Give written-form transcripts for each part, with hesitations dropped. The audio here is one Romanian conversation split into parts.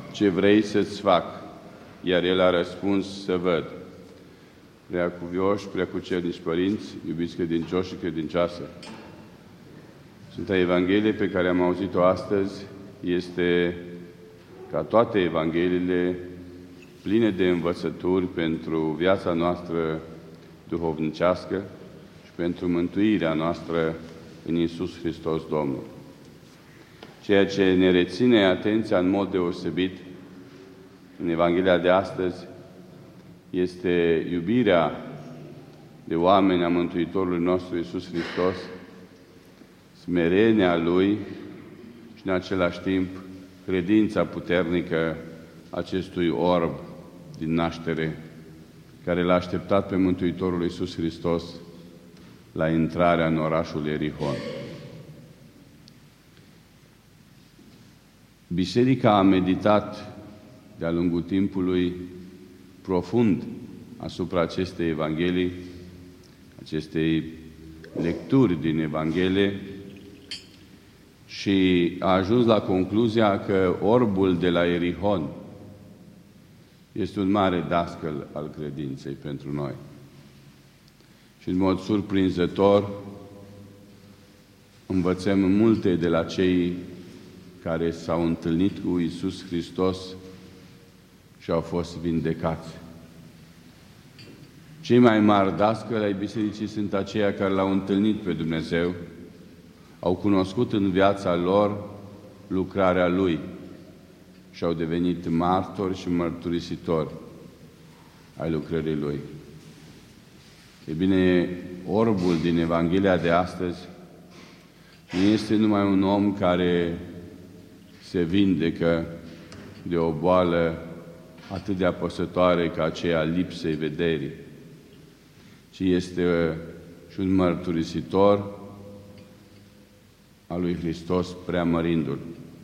ce vrei să-ți fac?" Iar el a răspuns, să văd. Preacuvioși, preacucernici părinți, iubiți credincioși și credincioase, Sfânta Evanghelie pe care am auzit-o astăzi este, ca toate Evangheliile, pline de învățături pentru viața noastră duhovnicească și pentru mântuirea noastră în Iisus Hristos Domnul. Ceea ce ne reține atenția în mod deosebit în Evanghelia de astăzi este iubirea de oameni a Mântuitorului nostru Iisus Hristos, smerenia Lui și în același timp credința puternică acestui orb din naștere, care l-a așteptat pe Mântuitorul Iisus Hristos la intrarea în orașul Ierihon. Biserica a meditat de-a lungul timpului profund asupra acestei Evanghelii, acestei lecturi din Evanghelie și a ajuns la concluzia că orbul de la Ierihon este un mare dascăl al credinței pentru noi. Și în mod surprinzător învățăm multe de la cei care s-au întâlnit cu Iisus Hristos și au fost vindecați. Cei mai mari dascăli ai bisericii sunt aceia care l-au întâlnit pe Dumnezeu, au cunoscut în viața lor lucrarea Lui și au devenit martori și mărturisitori ai lucrării Lui. E bine, orbul din Evanghelia de astăzi nu este numai un om care se vindecă de o boală atât de apăsătoare ca aceea lipsei vederii, ci este și un mărturisitor al lui Hristos preamărindu-L.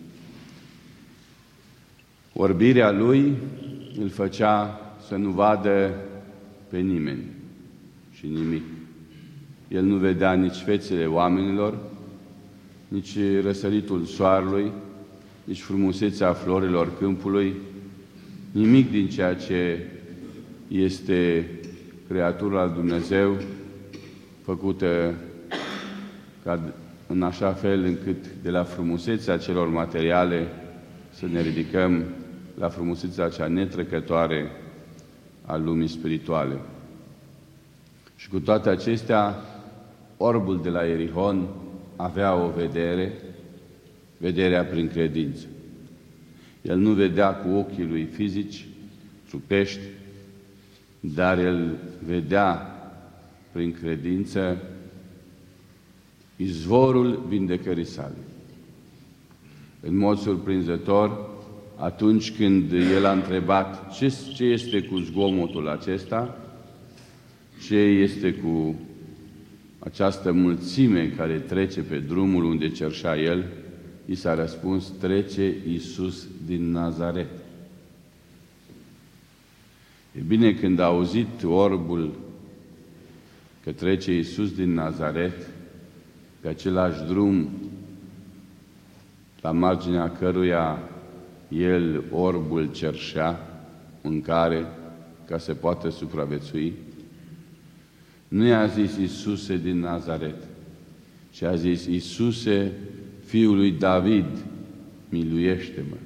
Orbirea Lui îl făcea să nu vadă pe nimeni și nimic. El nu vedea nici fețele oamenilor, nici răsăritul soarelui, nici frumusețea florilor câmpului, nimic din ceea ce este creatura al Dumnezeu, făcută în așa fel încât de la frumusețea celor materiale să ne ridicăm la frumusețea cea netrecătoare a lumii spirituale. Și cu toate acestea, orbul de la Ierihon avea o vedere, vederea prin credință. El nu vedea cu ochii lui fizici, trupești, dar el vedea prin credință izvorul vindecării sale. În mod surprinzător, atunci când el a întrebat ce este cu zgomotul acesta, ce este cu această mulțime care trece pe drumul unde cerșea el, i s-a răspuns, trece Iisus din Nazaret. E bine, când a auzit orbul că trece Iisus din Nazaret, pe același drum la marginea căruia el, orbul, cerșea mâncare ca să poată supraviețui, nu i-a zis Iisuse din Nazaret, ci a zis Iisuse, Fiul lui David, miluiește-mă.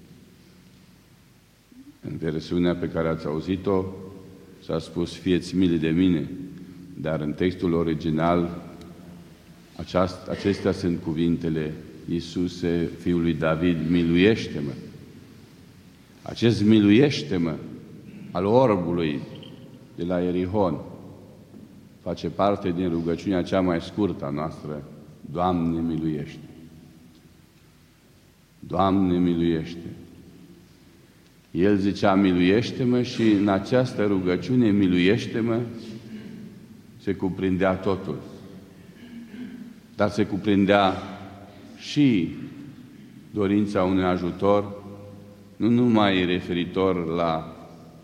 În versiunea pe care ați auzit-o s-a spus fie-ți milă de mine, dar în textul original acestea sunt cuvintele Iisuse, Fiul lui David, miluiește-mă. Acest miluiește-mă al orbului de la Ierihon face parte din rugăciunea cea mai scurtă a noastră, Doamne, miluiește! Doamne, miluiește! El zicea, miluiește-mă, și în această rugăciune, miluiește-mă, se cuprindea totul. Dar se cuprindea și dorința unui ajutor, nu numai referitor la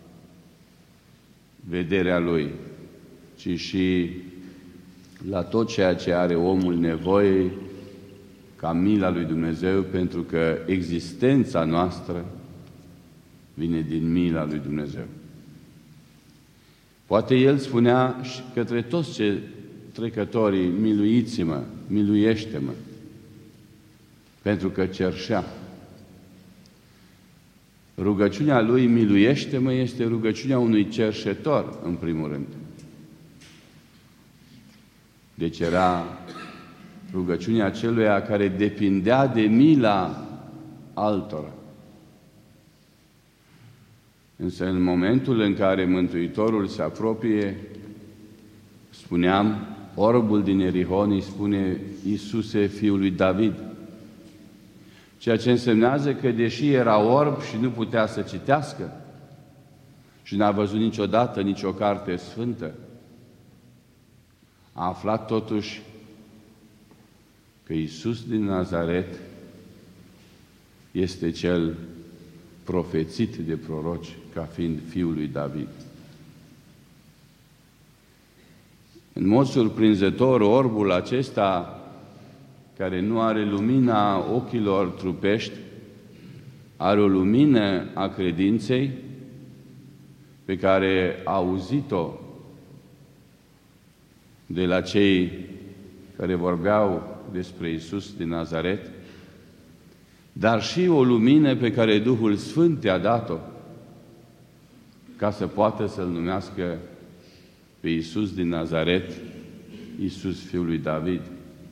vederea lui, ci și la tot ceea ce are omul nevoie ca mila lui Dumnezeu, pentru că existența noastră vine din mila lui Dumnezeu. Poate El spunea și către toți trecătorii, miluiți-mă, miluiește-mă, pentru că cerșea. Rugăciunea Lui, miluiește-mă, este rugăciunea unui cerșetor, în primul rând. Deci era rugăciunea celuia care depindea de mila altora. Însă în momentul în care Mântuitorul se apropie, spuneam, orbul din Ierihon îi spune: Iisuse, Fiul lui David. Ceea ce însemnează că, deși era orb și nu putea să citească și n-a văzut niciodată nicio carte sfântă, a aflat totuși că Iisus din Nazaret este cel profețit de proroci ca fiind Fiul lui David. În mod surprinzător, orbul acesta, care nu are lumina ochilor trupești, are o lumină a credinței pe care a auzit-o de la cei care vorbeau despre Iisus din Nazaret, dar și o lumină pe care Duhul Sfânt i-a dat-o ca să poată să-L numească pe Iisus din Nazaret, Iisus Fiul lui David.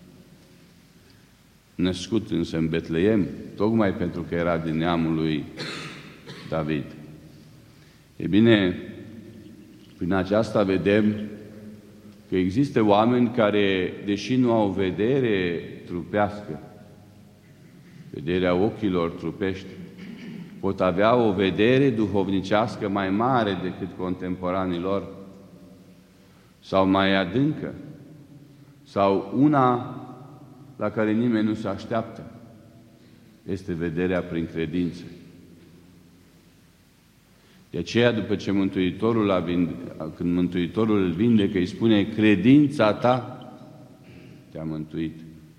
Născut însă în Betleem, tocmai pentru că era din neamul lui David. E bine, prin aceasta vedem că există oameni care, deși nu au vedere trupească, vederea ochilor trupești, pot avea o vedere duhovnicească mai mare decât contemporanii lor, sau mai adâncă, sau una la care nimeni nu se așteaptă. Este vederea prin credință. De aceea, după ce când Mântuitorul îl vindecă, îi spune: credința ta te-a mântuit.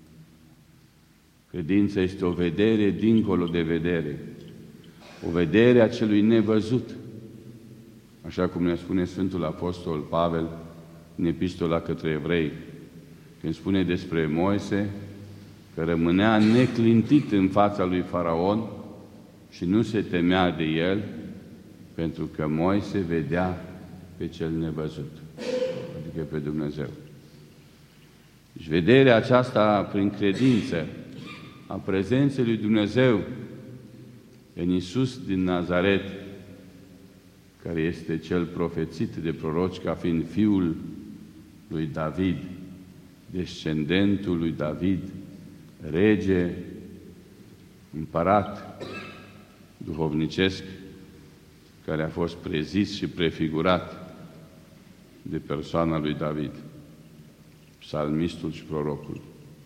Credința este o vedere dincolo de vedere, o vedere a celui nevăzut, așa cum ne spune Sfântul Apostol Pavel în Epistola către Evrei, când spune despre Moise că rămânea neclintit în fața lui Faraon și nu se temea de el, pentru că Moise vedea pe cel nevăzut, adică pe Dumnezeu. Deci vederea aceasta prin credință a prezenței lui Dumnezeu în Iisus din Nazaret, care este cel profețit de proroci ca fiind Fiul lui David, descendentul lui David, rege, împărat duhovnicesc, care a fost prezis și prefigurat de persoana lui David, psalmistul și prorocul.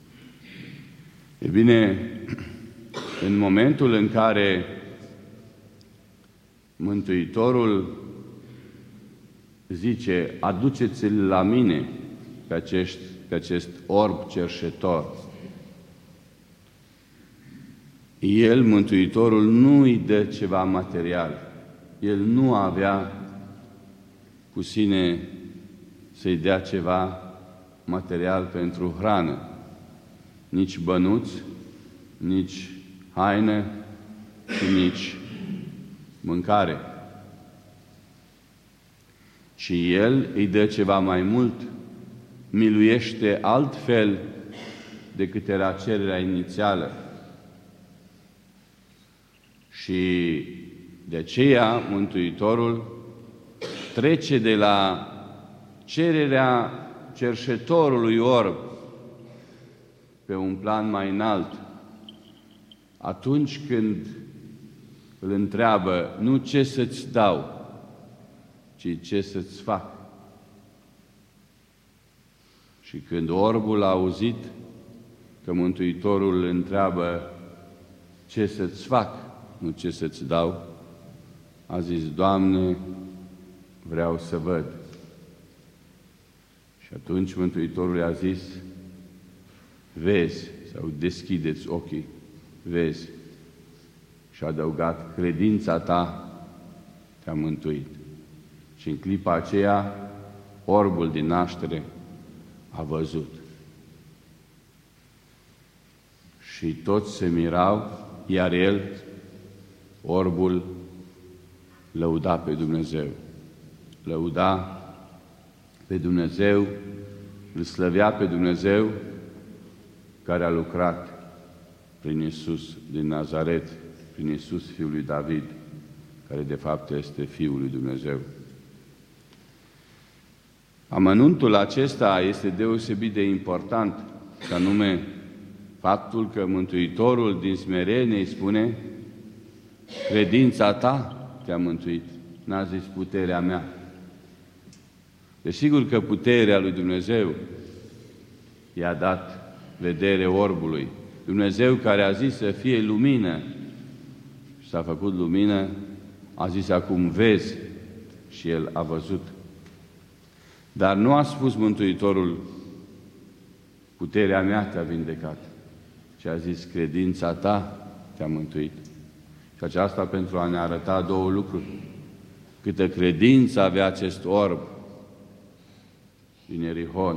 E bine, în momentul în care Mântuitorul zice: aduceți-l la mine pe acest orb cerșetor, el, Mântuitorul, nu îi dă ceva material. El nu avea cu sine să-i dea ceva material pentru hrană, nici bănuți, nici haine și nici mâncare. Și el îi dă ceva mai mult, miluiește altfel decât era cererea inițială. Și de aceea Mântuitorul trece de la cererea cerșetorului orb pe un plan mai înalt, atunci când îl întreabă nu ce să-ți dau, ci ce să-ți fac. Și când orbul a auzit că Mântuitorul îl întreabă ce să-ți fac, nu ce să-ți dau, a zis: Doamne, vreau să văd. Și atunci Mântuitorul i-a zis: vezi, sau deschideți ochii, vezi. Și a adăugat: credința ta te-a mântuit. Și în clipa aceea, orbul din naștere a văzut. Și toți se mirau, iar el, orbul, lăuda pe Dumnezeu. Lăuda pe Dumnezeu, îl slăvea pe Dumnezeu care a lucrat prin Iisus din Nazaret, prin Iisus, Fiul lui David, care de fapt este Fiul lui Dumnezeu. Amănuntul acesta este deosebit de important, și anume faptul că Mântuitorul din smerenie îi spune: credința ta te-a mântuit, n-a zis puterea mea. Desigur că puterea lui Dumnezeu i-a dat vedere orbului. Dumnezeu care a zis să fie lumină și s-a făcut lumină, a zis acum vezi, și el a văzut. Dar nu a spus Mântuitorul puterea mea te-a vindecat, ci a zis credința ta te-a mântuit. Și aceasta pentru a ne arăta două lucruri: câtă credință avea acest orb din Ierihon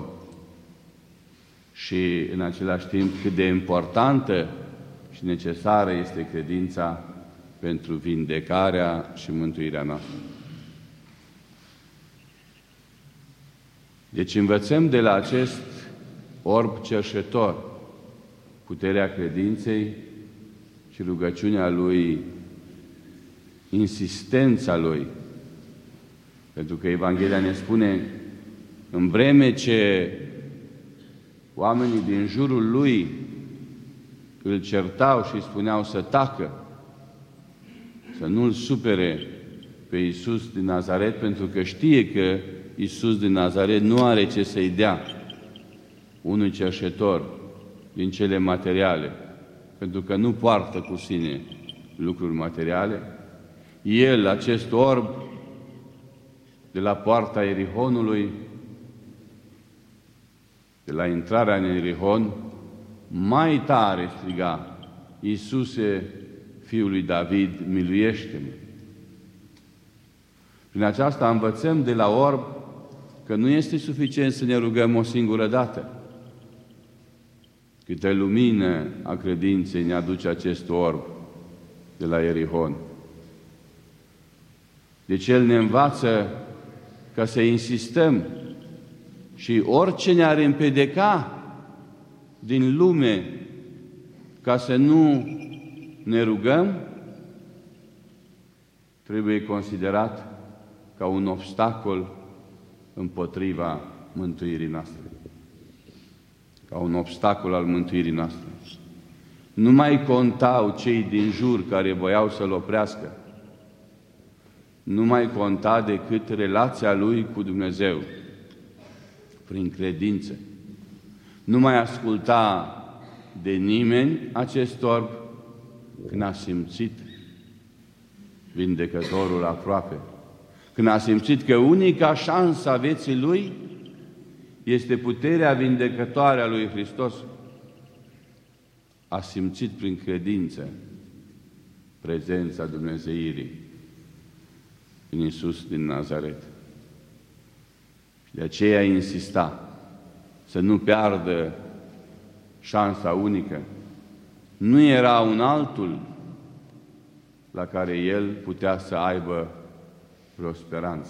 și în același timp cât de importantă și necesară este credința pentru vindecarea și mântuirea noastră. Deci învățăm de la acest orb cerșetor puterea credinței și rugăciunea lui, insistența lui. Pentru că Evanghelia ne spune, în vreme ce oamenii din jurul lui îl certau și îi spuneau să tacă, să nu-l supere pe Iisus din Nazaret, pentru că știe că Iisus din Nazaret nu are ce să-i dea unui cerșetor din cele materiale, pentru că nu poartă cu sine lucruri materiale. El, acest orb, de la poarta Ierihonului, de la intrarea în Ierihon, mai tare striga: Iisuse, Fiul lui David, miluiește-mă! Prin aceasta învățăm de la orb că nu este suficient să ne rugăm o singură dată. Câtă lumină a credinței ne aduce acest orb de la Ierihon. Deci el ne învață ca să insistăm și orice ne-ar împiedica din lume ca să nu ne rugăm, trebuie considerat ca un obstacol împotriva mântuirii noastre. Ca un obstacol al mântuirii noastre. Nu mai contau cei din jur care voiau să-l oprească. Nu mai conta decât relația lui cu Dumnezeu, prin credință. Nu mai asculta de nimeni acest orb când a simțit vindecătorul aproape. Când a simțit că unica șansă a vieții lui este puterea vindecătoare a lui Hristos, a simțit prin credință prezența Dumnezeirii în Iisus din Nazaret. Și de aceea insista să nu piardă șansa unică. Nu era un altul la care el putea să aibă vreo speranță.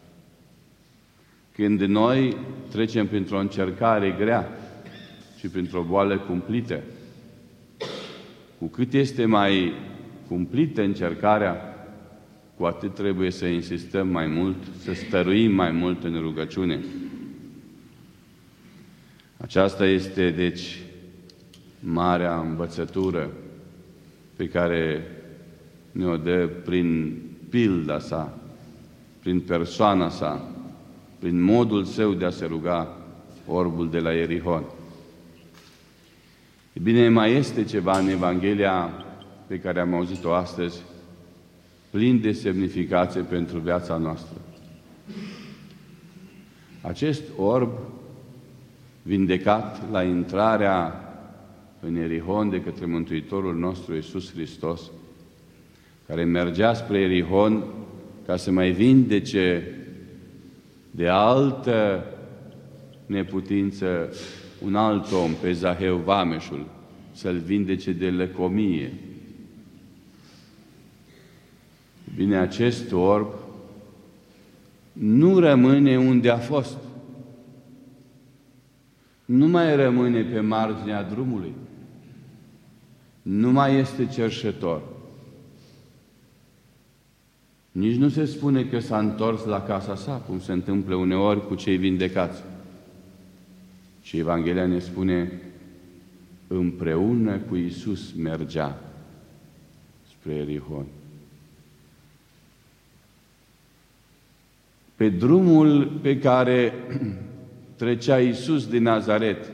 Când noi trecem printr-o încercare grea și printr-o boală cumplită, cu cât este mai cumplită încercarea, cu atât trebuie să insistăm mai mult, să stăruim mai mult în rugăciune. Aceasta este, deci, marea învățătură pe care ne-o dă prin pilda sa, prin persoana sa, prin modul său de a se ruga, orbul de la Ierihon. E bine, mai este ceva în Evanghelia pe care am auzit-o astăzi, plin de semnificație pentru viața noastră. Acest orb vindecat la intrarea în Ierihon de către Mântuitorul nostru Iisus Hristos, care mergea spre Ierihon ca să mai vindece de altă neputință un alt om, pe Zaheu vameșul, să-l vindece de lăcomie. Bine, acest orb nu rămâne unde a fost. Nu mai rămâne pe marginea drumului. Nu mai este cerșetor. Nici nu se spune că s-a întors la casa sa, cum se întâmplă uneori cu cei vindecați. Și Evanghelia ne spune, împreună cu Iisus mergea spre Ierihon. Pe drumul pe care trecea Iisus din Nazaret,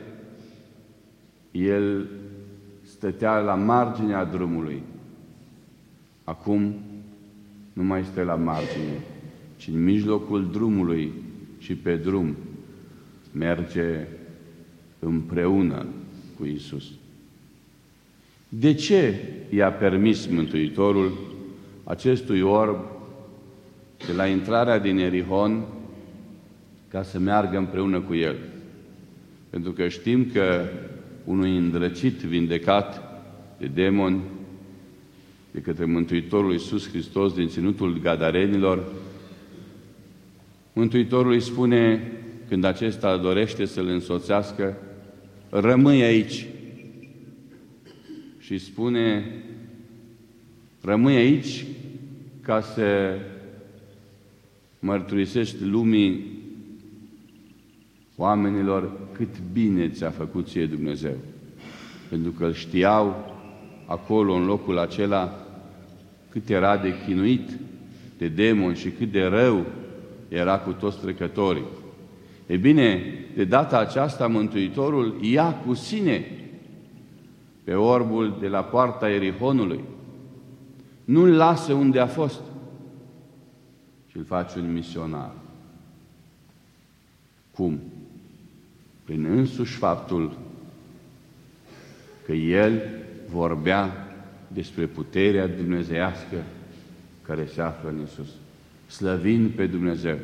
El stătea la marginea drumului. Acum nu mai stă la margine, ci în mijlocul drumului și pe drum merge împreună cu Iisus. De ce i-a permis Mântuitorul acestui orb de la intrarea din Ierihon ca să meargă împreună cu el? Pentru că știm că unui îndrăcit vindecat de demoni de către Mântuitorul Iisus Hristos din ținutul Gadarenilor, Mântuitorul îi spune, când acesta dorește să-l însoțească, rămâi aici. Și spune, rămâi aici ca să mărturisești lumii, oamenilor, cât bine ți-a făcut ție Dumnezeu. Pentru că îl știau acolo, în locul acela, cât era de chinuit de demoni și cât de rău era cu toți trecătorii. E bine, de data aceasta Mântuitorul ia cu sine pe orbul de la poarta Ierihonului. Nu-l lasă unde a fost, ci îl face un misionar. Cum? Prin însuși faptul că el vorbea despre puterea dumnezeiască care se află în Iisus, slăvind pe Dumnezeu.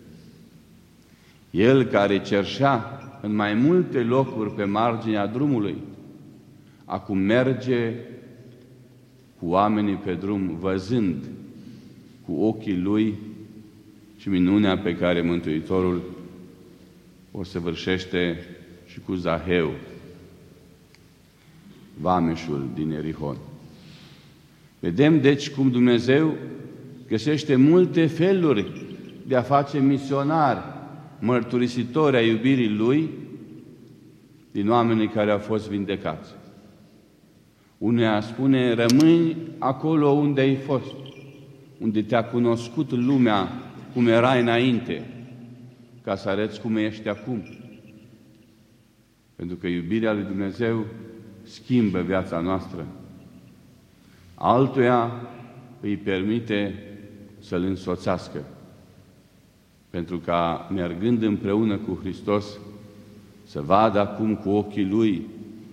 El care cerșea în mai multe locuri pe marginea drumului, acum merge cu oamenii pe drum, văzând cu ochii lui și minunea pe care Mântuitorul o săvârșește și cu Zaheu, vameșul din Ierihon. Vedem, deci, cum Dumnezeu găsește multe feluri de a face misionari, mărturisitori ai iubirii Lui din oamenii care au fost vindecați. Unea spune, rămâi acolo unde ai fost, unde te-a cunoscut lumea cum erai înainte, ca să arăți cum ești acum. Pentru că iubirea lui Dumnezeu schimbă viața noastră. Altuia îi permite să-L însoțească, pentru ca, mergând împreună cu Hristos, să vadă acum cu ochii Lui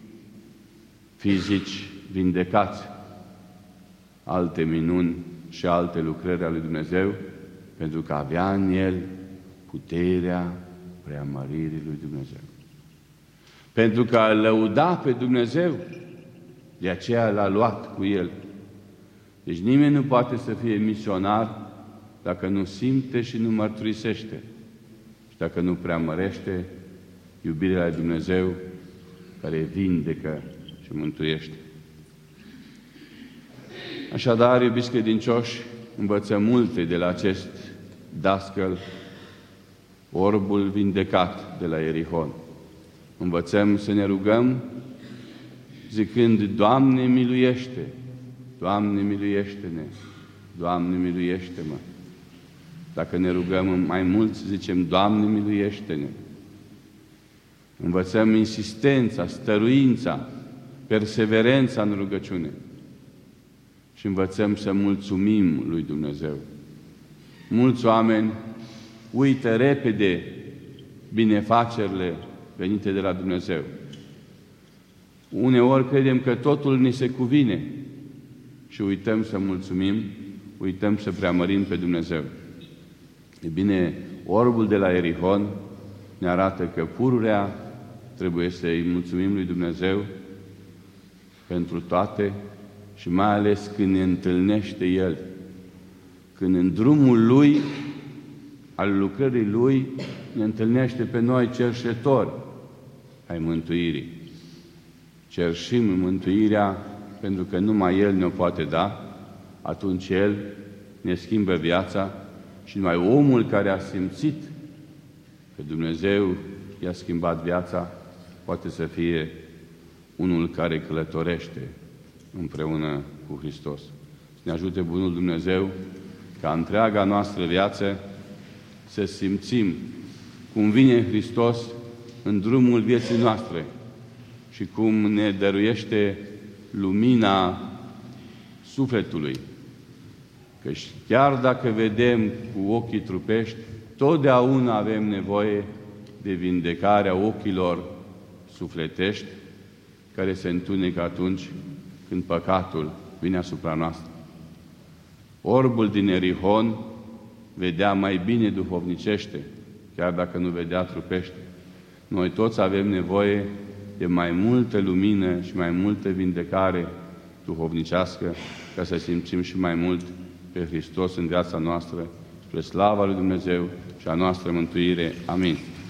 fizici vindecați, alte minuni și alte lucrări ale lui Dumnezeu, pentru că avea în El puterea preamăririi lui Dumnezeu. Pentru că a lăuda pe Dumnezeu, de aceea l-a luat cu El. Deci nimeni nu poate să fie misionar dacă nu simte și nu mărturisește și dacă nu preamărește iubirea lui Dumnezeu care vindecă și mântuiește. Așadar, iubiți credincioși, învățăm multe de la acest dascăl, orbul vindecat de la Ierihon. Învățăm să ne rugăm zicând, Doamne, miluiește! Doamne, miluiește-ne! Doamne, miluiește-mă! Dacă ne rugăm mai mulți, zicem, Doamne, miluiește-ne! Învățăm insistența, stăruința, perseverența în rugăciune. Și învățăm să mulțumim lui Dumnezeu. Mulți oameni uită repede binefacerile venite de la Dumnezeu. Uneori credem că totul ni se cuvine și uităm să mulțumim uităm să preamărim pe Dumnezeu. E bine, orbul de la Ierihon ne arată că pururea trebuie să-i mulțumim lui Dumnezeu pentru toate și mai ales când ne întâlnește El, când în drumul Lui, al lucrării Lui, ne întâlnește pe noi cerșetori ai mântuirii. Cerșim mântuirea pentru că numai El ne-o poate da, atunci El ne schimbă viața și numai omul care a simțit că Dumnezeu i-a schimbat viața poate să fie unul care călătorește împreună cu Hristos. Să ne ajute Bunul Dumnezeu ca întreaga noastră viață să simțim cum vine Hristos în drumul vieții noastre și cum ne dăruiește lumina sufletului. Căci chiar dacă vedem cu ochii trupești, totdeauna avem nevoie de vindecarea ochilor sufletești, care se întunecă atunci când păcatul vine asupra noastră. Orbul din Ierihon vedea mai bine duhovnicește, chiar dacă nu vedea trupește. Noi toți avem nevoie de mai multă lumină și mai multă vindecare duhovnicească, ca să simțim și mai mult pe Hristos în viața noastră, spre slava lui Dumnezeu și a noastră mântuire. Amin.